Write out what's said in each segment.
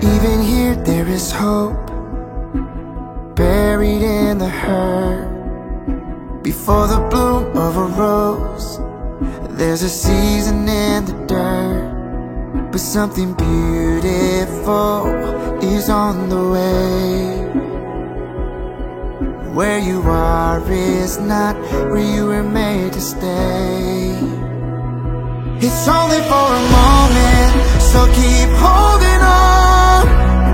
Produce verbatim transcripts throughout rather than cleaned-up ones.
Even here there is hope, buried in the hurt. Before the bloom of a rose, there's a season in the dirt. But something beautiful is on the way. Where you are is not where you were made to stay. It's only for a moment, so keep holding on.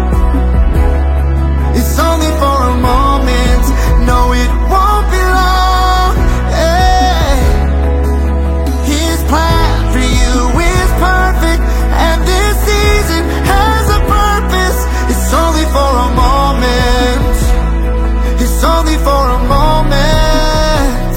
It's only for a moment, no it won't be long. Hey. His plan for you is perfect, and this season has a purpose. It's only for a moment. It's only for a moment.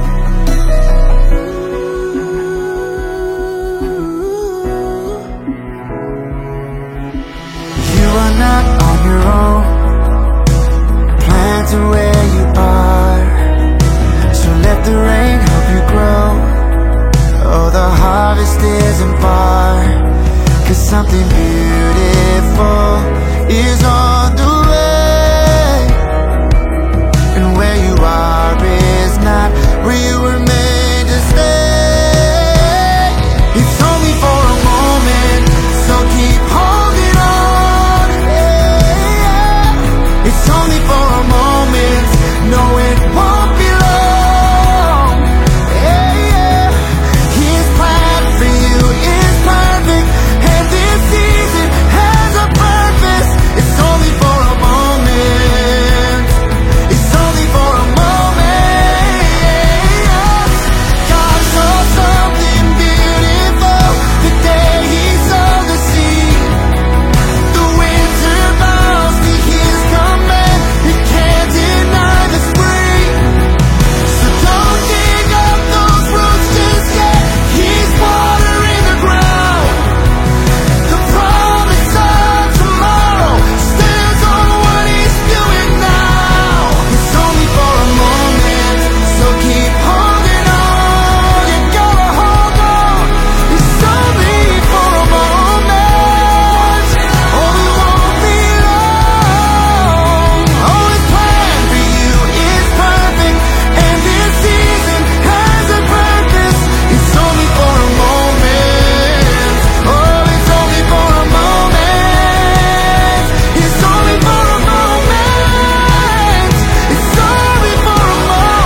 You are not on your own. Plan to where you are, so let the rain help you grow. Oh, the harvest isn't far, 'cause something beautiful is on the way. And where you are is not where you were made to stay. It's only for a moment, so keep holding on. Yeah. It's only for a moment, no it won't be long. Yeah, yeah. His plan for you is perfect, and this season has a purpose. It's only for a moment. It's only for a moment. Yeah. God saw something beautiful the day He saw the sea. The winter bows to His command. You can't deny the spring. So don't dig up those roots just yet. He's watering the ground. The promise of tomorrow stands on what He's doing now. It's only for a moment, so keep holding on. You gotta hold on. It's only for a moment. Oh, it won't be long. Oh, His plan for you is perfect, and this season has a purpose. It's only for a moment. Oh, it's only for a moment. It's only for a moment. It's only for a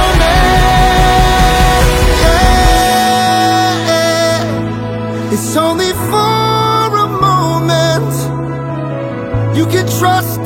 moment. Yeah. It's only for a moment. You can trust